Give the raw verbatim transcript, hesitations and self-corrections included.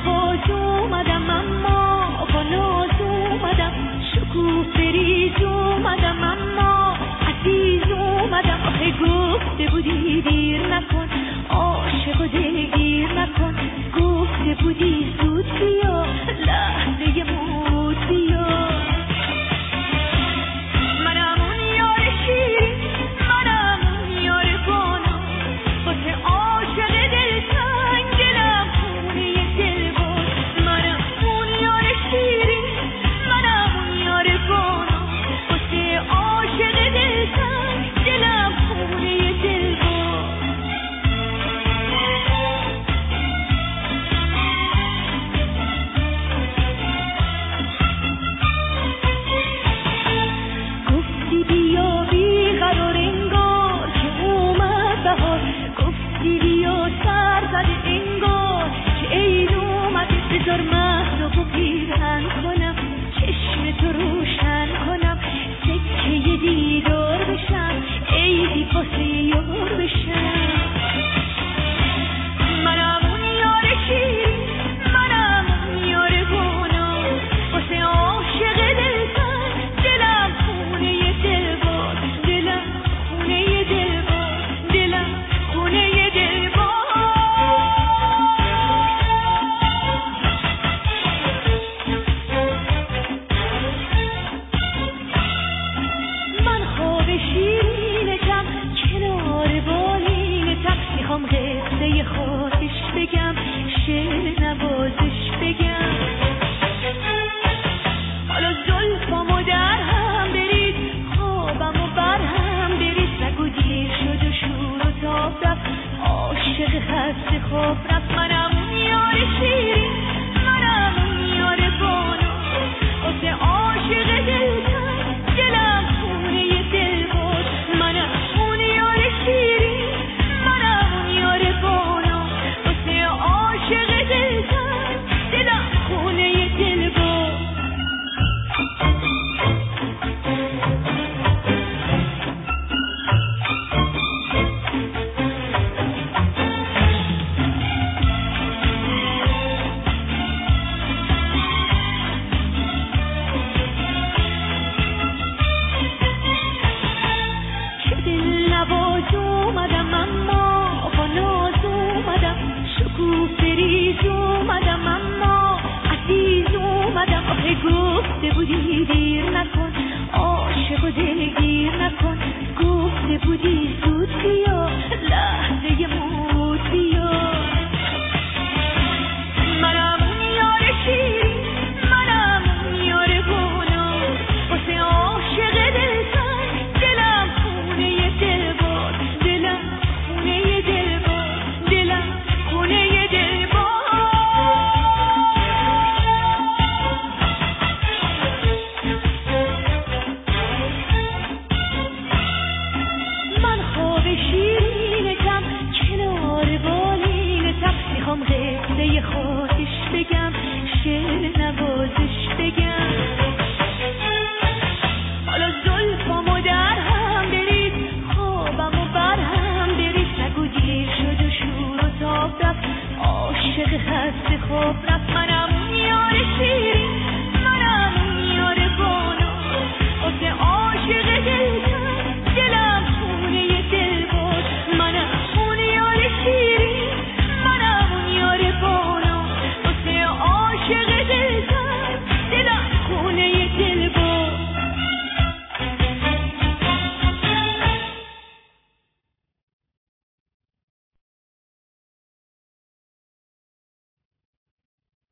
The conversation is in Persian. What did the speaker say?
نواز اومدم اما با ناز اومدم، شکوه بریز اومدم اما عزیز اومدم. آخه گفته بودی دیر نکن، عاشق و دلگیر نکن، گفته بودی زود بیا، لحظه موت بیا. منم اون یار شیرین، منم اون یار بانا، واسه عاشق دلتنگ دلم خونه دل بود. منم اون یار شیرین، منم اون یار بانا، واسه عاشق دلتنگ دلم خونه دل بود. گفتی بیا بی قرار انگار که اومد بهار، گفتی بیا سر زده انگار که عید اومده. بذار مهد و پیرهن کنم، چشم تو روشن کنم، سکه دیدار بشم، عیدی واسه یار بشم. منم اون یار شیرین، منم اون یار بانا، واسه عاشق دلتنگ دلم خونه دل بود، دلم خونه دل بود، دلم خونه دل بود. من خواب شیرینتم کنار بالینتم، میخوام قصه خودش بگم، شعر نوازش بگم. حالا زلفامو در هم برید، خوابمو بر هم برید، نگو دیر شد و شور و تاب رفت، عاشق خسته خواب رفت. منم اون یار شیرین، منم اون یار بانا، واسه عاشق دلتنگ دلم خونه دل بود. منم اون یار شیرین، منم اون یار بانا، واسه عاشق دلتنگ دلم خونه دل بود. که دل نواز اومدم اما با ناز اومدم، شکوه بریز اومدم اما عزیز اومدم. آخه گفته بودی دیر نکن، عاشق و دلگیر نکن، گفته بودی زود بیا، لحظه موت بیا. منم اون یار شیرین، منم اون یار بانا، واسه عاشق دلتنگ دلم خونه دل بود، دلم خونه دل بود، دلم خونه دل بود. من خواب شیرینتم کنار بالینتم، میخوام قصه خودش بگم، شعر نوازش بگم. حالا زلفامو در هم برید، خوابمو بر هم برید، نگو دیر شد و شور و تاب رفت، عاشق خسته خواب رفت.